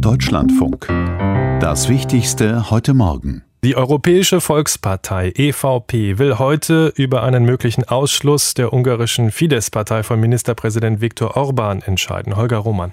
Deutschlandfunk. Das Wichtigste heute Morgen. Die Europäische Volkspartei EVP will heute über einen möglichen Ausschluss der ungarischen Fidesz-Partei von Ministerpräsident Viktor Orbán entscheiden. Holger Roman.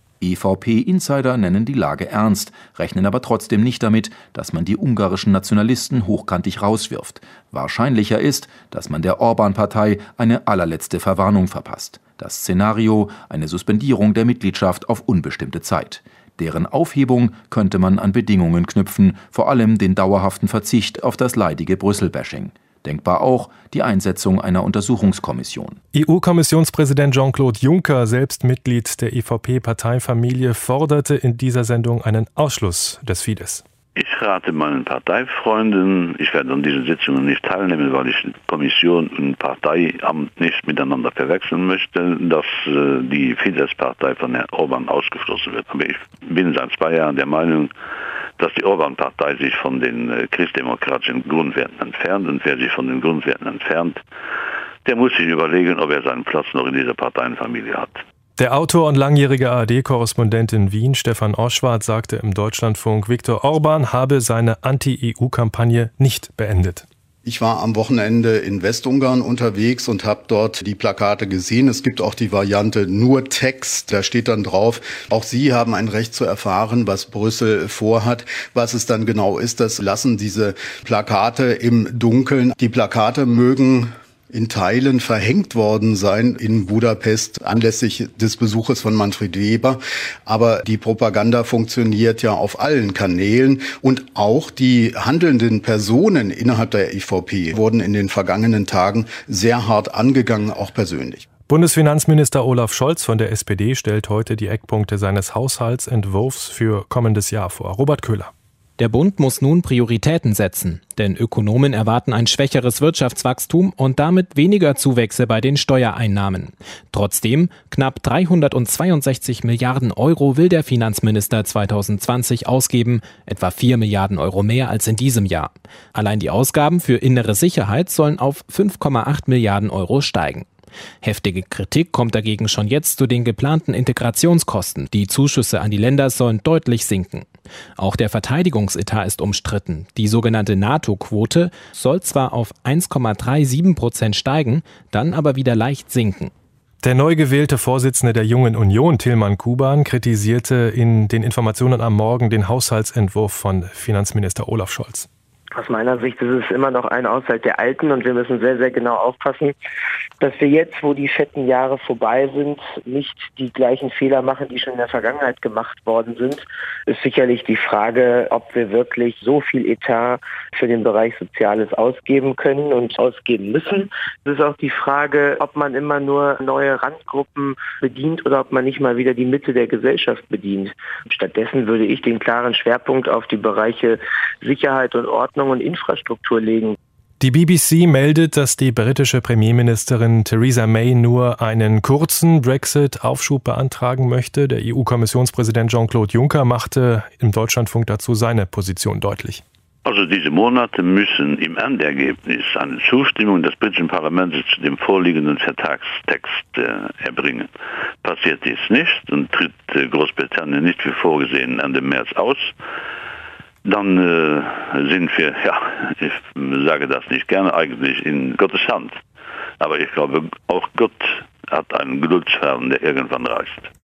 EVP-Insider nennen die Lage ernst, rechnen aber trotzdem nicht damit, dass man die ungarischen Nationalisten hochkantig rauswirft. Wahrscheinlicher ist, dass man der Orbán-Partei eine allerletzte Verwarnung verpasst. Das Szenario: eine Suspendierung der Mitgliedschaft auf unbestimmte Zeit. Deren Aufhebung könnte man an Bedingungen knüpfen, vor allem den dauerhaften Verzicht auf das leidige Brüssel-Bashing. Denkbar auch die Einsetzung einer Untersuchungskommission. EU-Kommissionspräsident Jean-Claude Juncker, selbst Mitglied der EVP-Parteifamilie, forderte in dieser Sendung einen Ausschluss des Fidesz. Ich rate meinen Parteifreunden, ich werde an diesen Sitzungen nicht teilnehmen, weil ich Kommission und Parteiamt nicht miteinander verwechseln möchte, dass die Fidesz-Partei von Herrn Orbán ausgeschlossen wird. Aber ich bin seit 2 Jahren der Meinung, dass die Orbán-Partei sich von den christdemokratischen Grundwerten entfernt. Und wer sich von den Grundwerten entfernt, der muss sich überlegen, ob er seinen Platz noch in dieser Parteienfamilie hat. Der Autor und langjährige ARD-Korrespondent in Wien, Stefan Oschwart, sagte im Deutschlandfunk, Viktor Orbán habe seine Anti-EU-Kampagne nicht beendet. Ich war am Wochenende in Westungarn unterwegs und habe dort die Plakate gesehen. Es gibt auch die Variante nur Text. Da steht dann drauf, auch Sie haben ein Recht zu erfahren, was Brüssel vorhat. Was es dann genau ist, das lassen diese Plakate im Dunkeln. Die Plakate mögen in Teilen verhängt worden sein in Budapest anlässlich des Besuches von Manfred Weber. Aber die Propaganda funktioniert ja auf allen Kanälen und auch die handelnden Personen innerhalb der EVP wurden in den vergangenen Tagen sehr hart angegangen, auch persönlich. Bundesfinanzminister Olaf Scholz von der SPD stellt heute die Eckpunkte seines Haushaltsentwurfs für kommendes Jahr vor. Robert Köhler. Der Bund muss nun Prioritäten setzen, denn Ökonomen erwarten ein schwächeres Wirtschaftswachstum und damit weniger Zuwächse bei den Steuereinnahmen. Trotzdem, knapp 362 Milliarden Euro will der Finanzminister 2020 ausgeben, etwa 4 Milliarden Euro mehr als in diesem Jahr. Allein die Ausgaben für innere Sicherheit sollen auf 5,8 Milliarden Euro steigen. Heftige Kritik kommt dagegen schon jetzt zu den geplanten Integrationskosten. Die Zuschüsse an die Länder sollen deutlich sinken. Auch der Verteidigungsetat ist umstritten. Die sogenannte NATO-Quote soll zwar auf 1,37% steigen, dann aber wieder leicht sinken. Der neu gewählte Vorsitzende der Jungen Union, Tilman Kuban, kritisierte in den Informationen am Morgen den Haushaltsentwurf von Finanzminister Olaf Scholz. Aus meiner Sicht ist es immer noch ein Haushalt der Alten und wir müssen sehr, sehr genau aufpassen, dass wir jetzt, wo die fetten Jahre vorbei sind, nicht die gleichen Fehler machen, die schon in der Vergangenheit gemacht worden sind. Ist sicherlich die Frage, ob wir wirklich so viel Etat für den Bereich Soziales ausgeben können und ausgeben müssen. Es ist auch die Frage, ob man immer nur neue Randgruppen bedient oder ob man nicht mal wieder die Mitte der Gesellschaft bedient. Stattdessen würde ich den klaren Schwerpunkt auf die Bereiche Sicherheit und Ordnung und Infrastruktur legen. Die BBC meldet, dass die britische Premierministerin Theresa May nur einen kurzen Brexit-Aufschub beantragen möchte. Der EU-Kommissionspräsident Jean-Claude Juncker machte im Deutschlandfunk dazu seine Position deutlich. Also diese Monate müssen im Endergebnis eine Zustimmung des britischen Parlaments zu dem vorliegenden Vertragstext erbringen. Passiert dies nicht und tritt Großbritannien nicht wie vorgesehen Ende März aus, dann sind wir, ich sage das nicht gerne, eigentlich in Gottes Hand. Aber ich glaube, auch Gott hat einen Geduldsfaden, der irgendwann reicht.